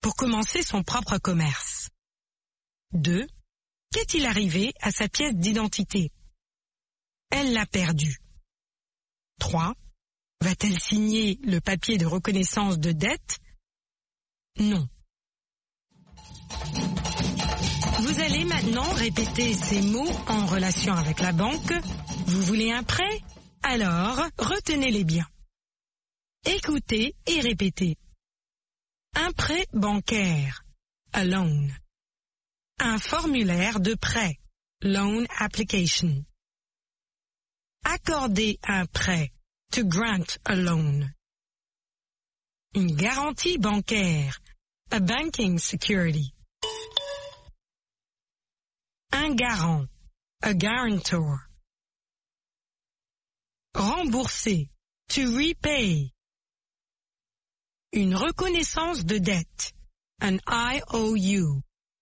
pour commencer son propre commerce. 2. Qu'est-il arrivé à sa pièce d'identité? Elle l'a perdue. 3. Va-t-elle signer le papier de reconnaissance de dette? Non. Vous allez maintenant répéter ces mots en relation avec la banque. Vous voulez un prêt? Alors, retenez-les bien. Écoutez et répétez. Un prêt bancaire, a loan. Un formulaire de prêt, loan application. Accorder un prêt, to grant a loan. Une garantie bancaire, a banking security. Un garant, a guarantor. Rembourser, to repay. Une reconnaissance de dette, an IOU.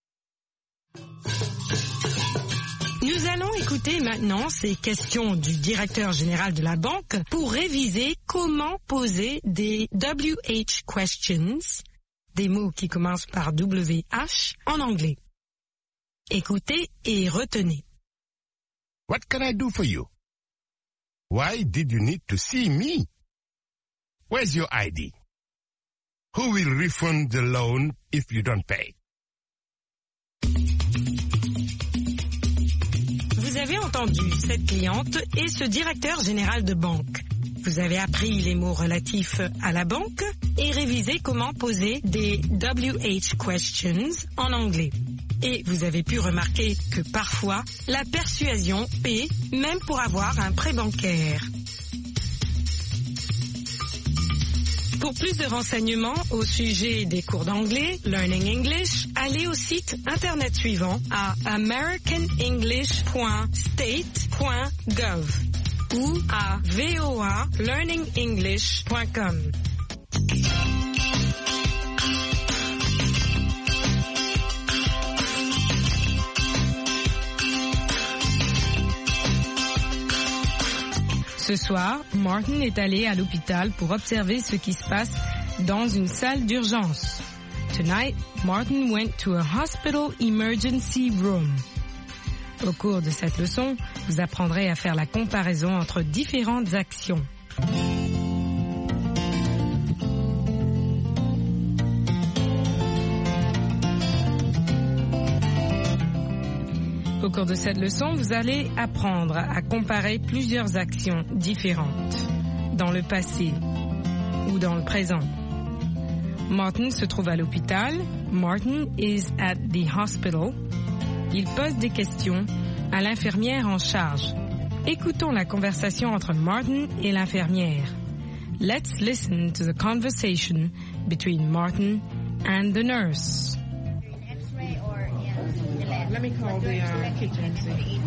Nous allons écouter maintenant ces questions du directeur général de la banque pour réviser comment poser des WH questions, des mots qui commencent par WH, en anglais. Écoutez et retenez. What can I do for you? Why did you need to see me? Where's your ID? Who will refund the loan if you don't pay? Vous avez entendu cette cliente et ce directeur général de banque. Vous avez appris les mots relatifs à la banque et révisé comment poser des WH questions en anglais. Et vous avez pu remarquer que parfois, la persuasion paie même pour avoir un prêt bancaire. Pour plus de renseignements au sujet des cours d'anglais, Learning English, allez au site internet suivant à americanenglish.state.gov ou à voalearningenglish.com. Ce soir, Martin est allé à l'hôpital pour observer ce qui se passe dans une salle d'urgence. Tonight, Martin went to a hospital emergency room. Au cours de cette leçon, vous apprendrez à faire la comparaison entre différentes actions. Au cours de cette leçon, vous allez apprendre à comparer plusieurs actions différentes dans le passé ou dans le présent. Martin se trouve à l'hôpital. Martin is at the hospital. Il pose des questions à l'infirmière en charge. Écoutons la conversation entre Martin et l'infirmière. Let's listen to the conversation between Martin and the nurse. Let me call the kitchen and see.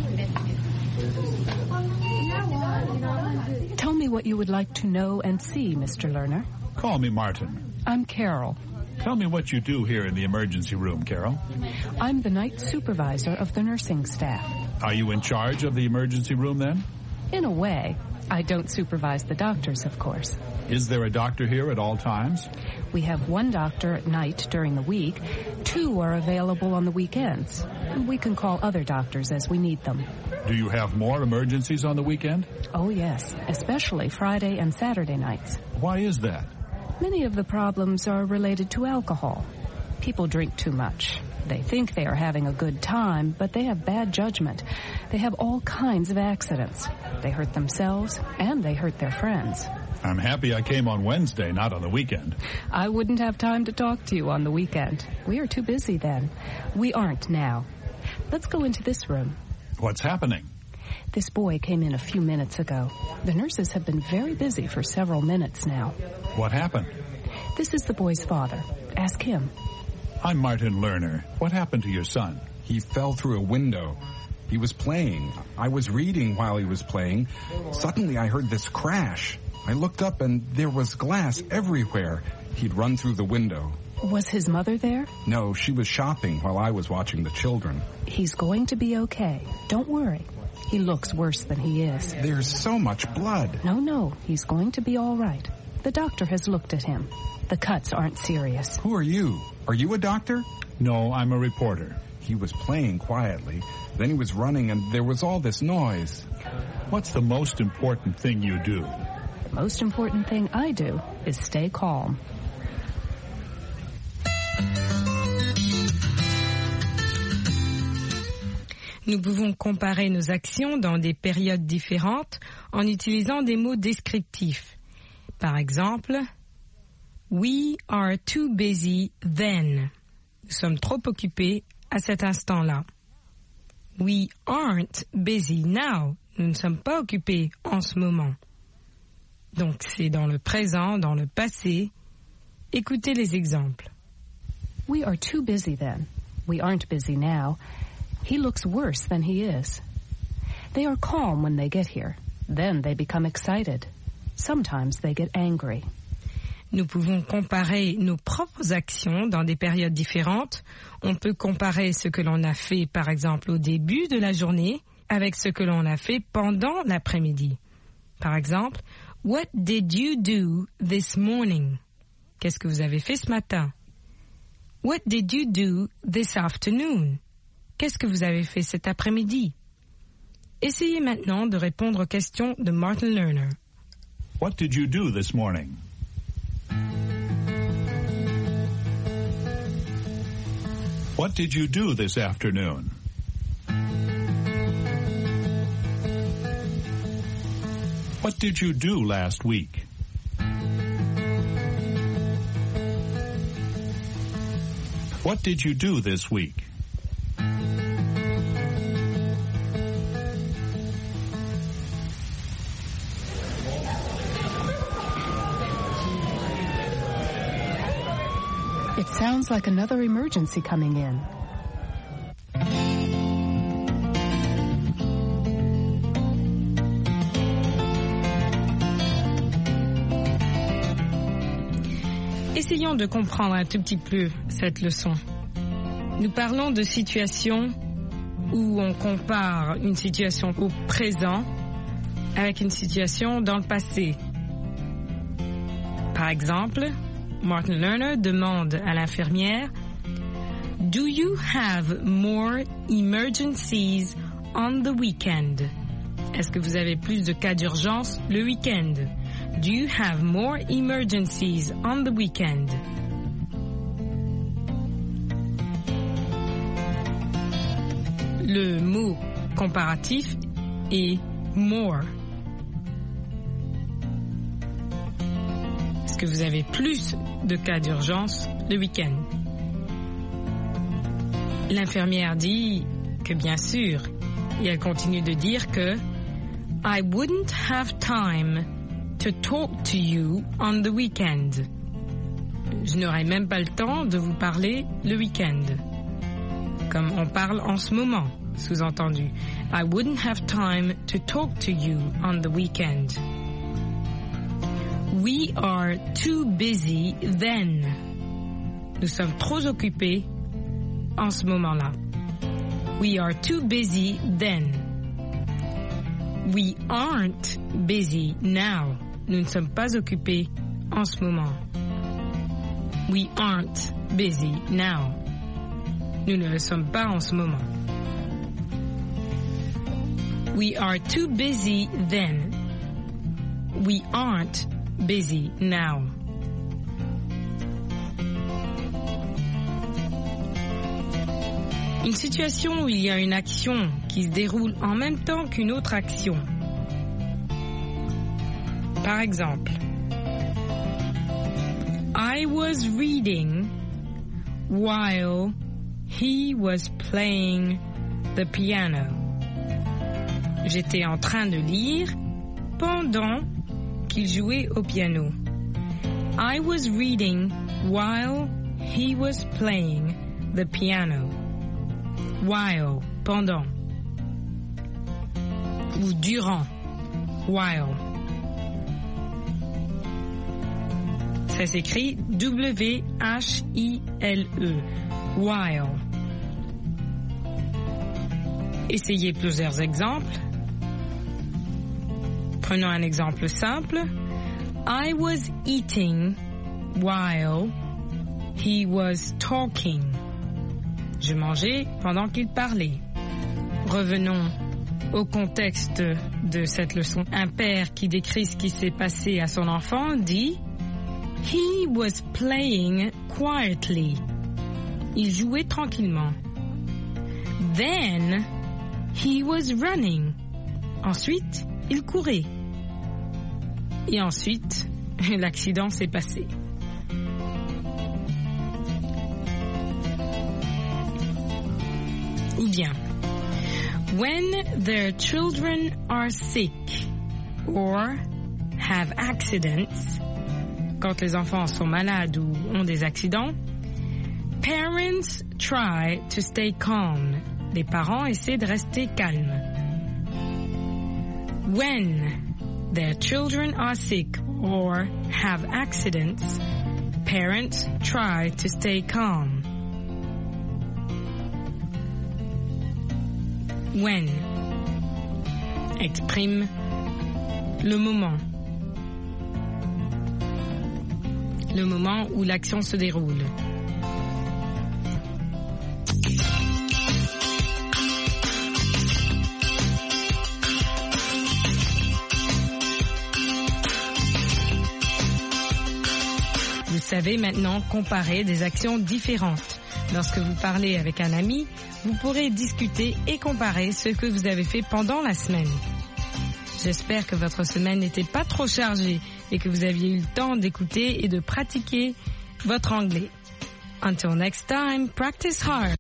Tell me what you would like to know and see, Mr. Lerner. Call me Martin. I'm Carol. Tell me what you do here in the emergency room, Carol. I'm the night supervisor of the nursing staff. Are you in charge of the emergency room then? In a way. I don't supervise the doctors, of course. Is there a doctor here at all times? We have one doctor at night during the week. 2 are available on the weekends. We can call other doctors as we need them. Do you have more emergencies on the weekend? Oh, yes, especially Friday and Saturday nights. Why is that? Many of the problems are related to alcohol. People drink too much. They think they are having a good time, but they have bad judgment. They have all kinds of accidents. They hurt themselves, and they hurt their friends. I'm happy I came on Wednesday, not on the weekend. I wouldn't have time to talk to you on the weekend. We are too busy then. We aren't now. Let's go into this room. What's happening? This boy came in a few minutes ago. The nurses have been very busy for several minutes now. What happened? This is the boy's father. Ask him. I'm Martin Lerner. What happened to your son? He fell through a window. He was playing. I was reading while he was playing. Suddenly I heard this crash. I looked up and there was glass everywhere. He'd run through the window. Was his mother there? No, she was shopping while I was watching the children. He's going to be okay. Don't worry. He looks worse than he is. There's so much blood. No, he's going to be all right. The doctor has looked at him. The cuts aren't serious. Who are you? Are you a doctor? No, I'm a reporter. He was playing quietly. Then he was running and there was all this noise. What's the most important thing you do? The most important thing I do is stay calm. Nous pouvons comparer nos actions dans des périodes différentes en utilisant des mots descriptifs. Par exemple, We are too busy then. Nous sommes trop occupés à cet instant-là. We aren't busy now. Nous ne sommes pas occupés en ce moment. Donc c'est dans le présent, dans le passé. Écoutez les exemples. We are too busy then. We aren't busy now. He looks worse than he is. They are calm when they get here. Then they become excited. Sometimes they get angry. Nous pouvons comparer nos propres actions dans des périodes différentes. On peut comparer ce que l'on a fait, par exemple, au début de la journée avec ce que l'on a fait pendant l'après-midi. Par exemple, What did you do this morning? Qu'est-ce que vous avez fait ce matin? What did you do this afternoon? Qu'est-ce que vous avez fait cet après-midi? Essayez maintenant de répondre aux questions de Martin Lerner. What did you do this morning? What did you do this afternoon? What did you do last week? What did you do this week? It sounds like another emergency coming in. Essayons de comprendre un tout petit peu cette leçon. Nous parlons de situations où on compare une situation au présent avec une situation dans le passé. Par exemple, Martin Lerner demande à l'infirmière « Do you have more emergencies on the weekend? » Est-ce que vous avez plus de cas d'urgence le week-end? Do you have more emergencies on the weekend? Le mot comparatif est more. Est-ce que vous avez plus de cas d'urgence le week-end? L'infirmière dit que bien sûr, et elle continue de dire que I wouldn't have time to talk to you on the weekend. Je n'aurai même pas le temps de vous parler le week-end. Comme on parle en ce moment, sous-entendu. I wouldn't have time to talk to you on the weekend. We are too busy then. Nous sommes trop occupés en ce moment-là. We are too busy then. We aren't busy now. Nous ne sommes pas occupés en ce moment. We aren't busy now. Nous ne le sommes pas en ce moment. We are too busy then. We aren't busy now. Une situation où il y a une action qui se déroule en même temps qu'une autre action. Par exemple, I was reading while he was playing the piano. J'étais en train de lire pendant qu'il jouait au piano. I was reading while he was playing the piano. While, pendant. Ou durant. While. Ça s'écrit W-H-I-L-E. While. Essayez plusieurs exemples. Prenons un exemple simple. I was eating while he was talking. Je mangeais pendant qu'il parlait. Revenons au contexte de cette leçon. Un père qui décrit ce qui s'est passé à son enfant dit « He was playing quietly ». Il jouait tranquillement. Then, he was running. Ensuite, il courait. Et ensuite, l'accident s'est passé. Ou bien, when their children are sick or have accidents, quand les enfants sont malades ou ont des accidents, parents try to stay calm. Les parents essaient de rester calmes. When their children are sick or have accidents, parents try to stay calm. When exprime le moment où l'action se déroule. Vous savez maintenant comparer des actions différentes. Lorsque vous parlez avec un ami, vous pourrez discuter et comparer ce que vous avez fait pendant la semaine. J'espère que votre semaine n'était pas trop chargée et que vous aviez eu le temps d'écouter et de pratiquer votre anglais. Until next time, practice hard.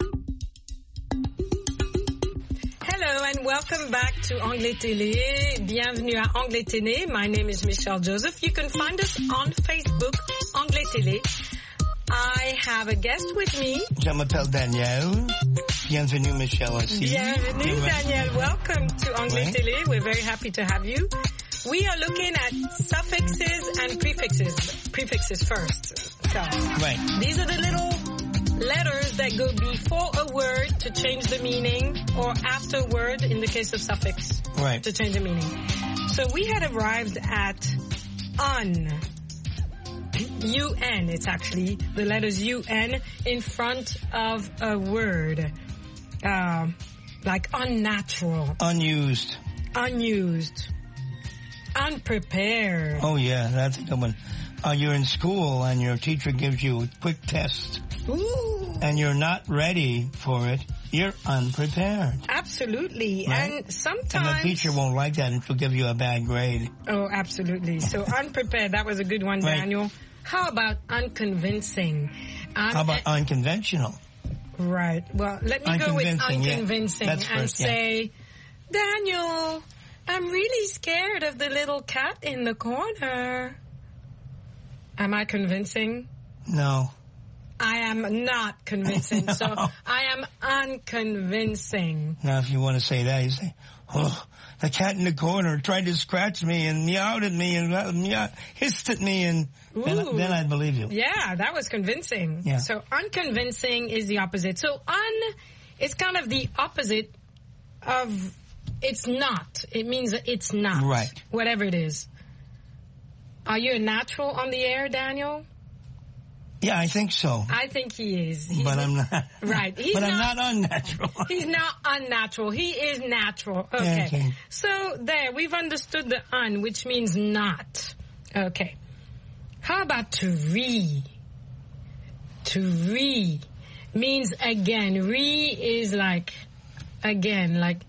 Hello and welcome back to Anglais Télé. Bienvenue à Anglais Télé. My name is Michelle Joseph. You can find us on Facebook, Anglais Télé. I have a guest with me. Je m'appelle Daniel. Bienvenue, Michelle, aussi. Bienvenue, Daniel. Welcome to Anglais Télé. We're very happy to have you. We are looking at suffixes and prefixes. Prefixes first. So, these are the little letters that go before a word to change the meaning, or after a word in the case of suffix to change the meaning. So we had arrived at un. UN, it's actually the letters UN in front of a word. Like unnatural. Unused. Unprepared. Oh, yeah, that's a good one. You're in school and your teacher gives you a quick test. Ooh. And you're not ready for it. You're unprepared. Absolutely. Right? And sometimes... And the teacher won't like that and she'll give you a bad grade. Oh, absolutely. So unprepared, that was a good one, Daniel. How about unconvincing? How about unconventional? Right. Well, let me go with unconvincing and say, Daniel, I'm really scared of the little cat in the corner. Am I convincing? No. I am not convincing, no. So I am unconvincing. Now, if you want to say that, you say, oh, the cat in the corner tried to scratch me and meowed at me and hissed at me, and then I'd believe you. Yeah, that was convincing. Yeah. So unconvincing is the opposite. So is kind of the opposite of it's not. It means that it's not. Right. Whatever it is. Are you a natural on the air, Daniel? Yeah, I think so. I think he is. I'm not. Right. I'm not unnatural. He's not unnatural. He is natural. Okay. So there, we've understood the un, which means not. Okay. How about to re? To re means again. Re is like again, like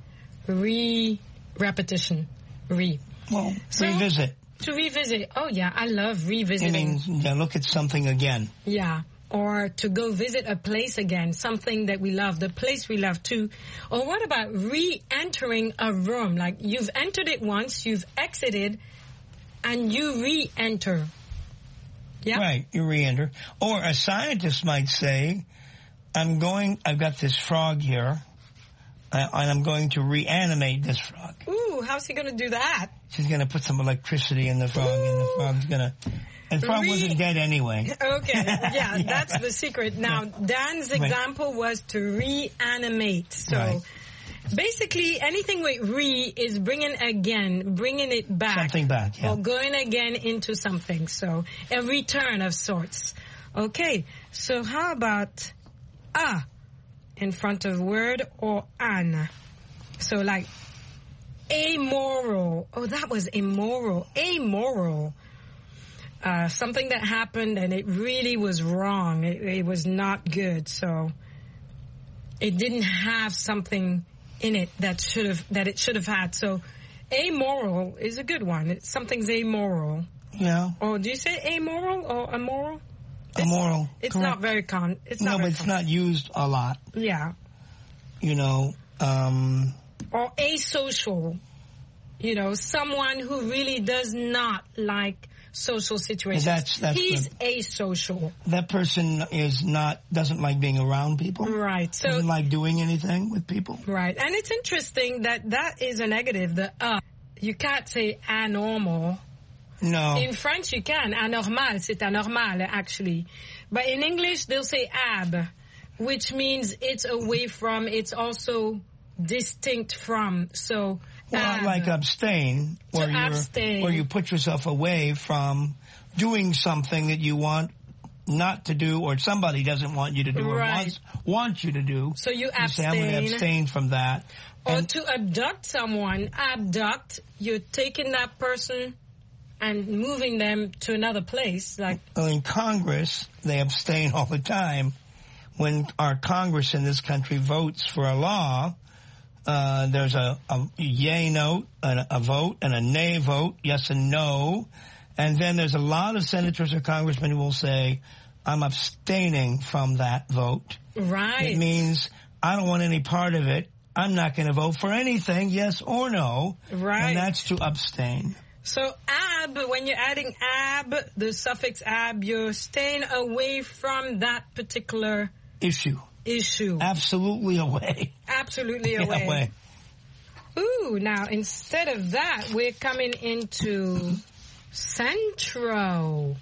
repetition. Re. Well, revisit. To revisit. Oh, yeah, I love revisiting. It means look at something again. Yeah, or to go visit a place again, something that we love, the place we love too. Or what about re-entering a room? Like you've entered it once, you've exited, and you re-enter. Yeah? Right, you re-enter. Or a scientist might say, I've got this frog here, and I'm going to reanimate this frog. Ooh, how's he going to do that? She's going to put some electricity in the frog, and the frog's going to... And the frog wasn't dead anyway. Okay, yeah, that's the secret. Now, Dan's example was to reanimate. So, Basically, anything with re is bringing it back. Something back, yeah. Or going again into something. So a return of sorts. Okay, so how about a in front of word or an? So like amoral. Oh, that was immoral. Amoral. Something that happened and it really was wrong. It was not good. So it didn't have something in it that it should have had. So amoral is a good one. Something's amoral. Yeah. Or do you say amoral or immoral? Immoral. It's correct. not very it's not no, very but it's not used a lot. Yeah. You know, or asocial. You know, someone who really does not like social situations. That's He's asocial. That person doesn't like being around people. Right. So doesn't like doing anything with people. Right. And it's interesting that is a negative. You can't say anormal. No. In French you can. Anormal, c'est anormal actually. But in English they'll say ab, which means it's away from, it's also distinct from. So well, like abstain, where you put yourself away from doing something that you want not to do, or somebody doesn't want you to do, right. or wants you to do. So you abstain. Say, I'm going to abstain from that. Or to abduct someone, you're taking that person and moving them to another place. Like in Congress, they abstain all the time. When our Congress in this country votes for a law, there's a yay note, a vote, and a nay vote, yes and no. And then there's a lot of senators or congressmen who will say, I'm abstaining from that vote. Right. It means I don't want any part of it. I'm not going to vote for anything, yes or no. Right. And that's to abstain. So ab, when you're adding ab, the suffix ab, you're staying away from that particular issue. Absolutely away. Absolutely away. Ooh, now instead of that, we're coming into centro.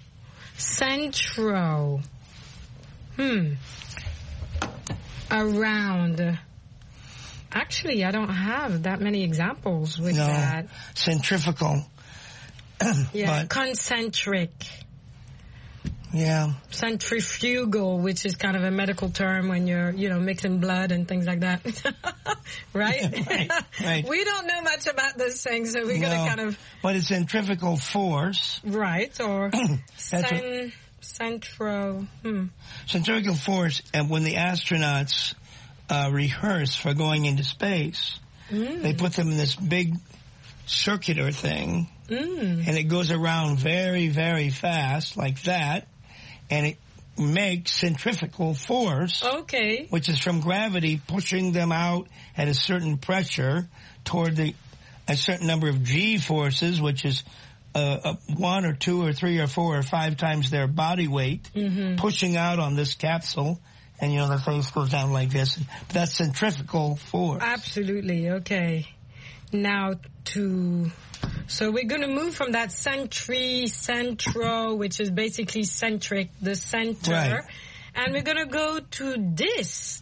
Around. Actually, I don't have that many examples with that. Centrifugal. Yeah, but concentric. Yeah. Centrifugal, which is kind of a medical term when you're, mixing blood and things like that. Right? Right. We don't know much about those things, so we're going to kind of... But it's centrifugal force. Right, or centrifugal force, and when the astronauts rehearse for going into space, they put them in this big circular thing, and it goes around very, very fast, like that, and it makes centrifugal force, which is from gravity pushing them out at a certain pressure toward a certain number of G forces, which is 1 or 2 or 3 or 4 or 5 times their body weight, pushing out on this capsule, and the face goes down like this. That's centrifugal force. Absolutely. Okay. Now so we're going to move from that centro, which is basically centric, the center, right. And we're going to go to dis,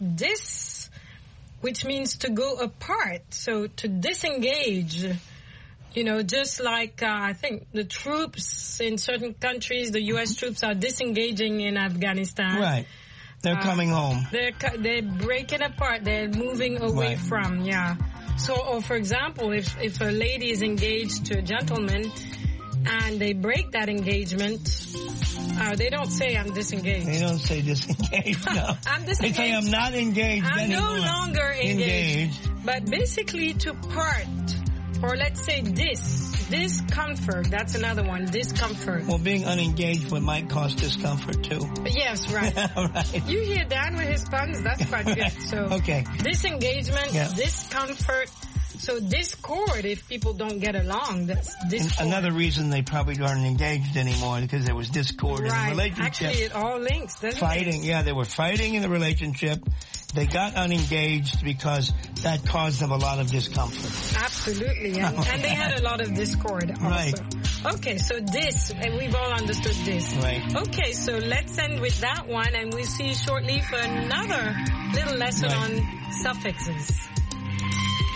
which means to go apart. So to disengage, just like I think the troops in certain countries, the U.S. troops are disengaging in Afghanistan. Right. They're coming home. They're breaking apart. They're moving away from, So, or for example, if a lady is engaged to a gentleman and they break that engagement, they don't say I'm disengaged. They don't say disengaged, no. I'm disengaged. They say I'm not engaged anymore. I'm no longer engaged. But basically to part, or let's say discomfort, that's another one, discomfort. Well, being unengaged might cause discomfort too. Yes, right. Right. You hear Dan with his puns, that's quite good. So, okay. Disengagement, discomfort. So discord, if people don't get along, that's discord. And another reason they probably aren't engaged anymore, because there was discord in the relationship. Actually, it all links, doesn't it? Yeah, they were fighting in the relationship. They got unengaged because that caused them a lot of discomfort. Absolutely, and they had a lot of discord also. Right. Okay, so and we've all understood this. Right. Okay, so let's end with that one, and we'll see you shortly for another little lesson on suffixes.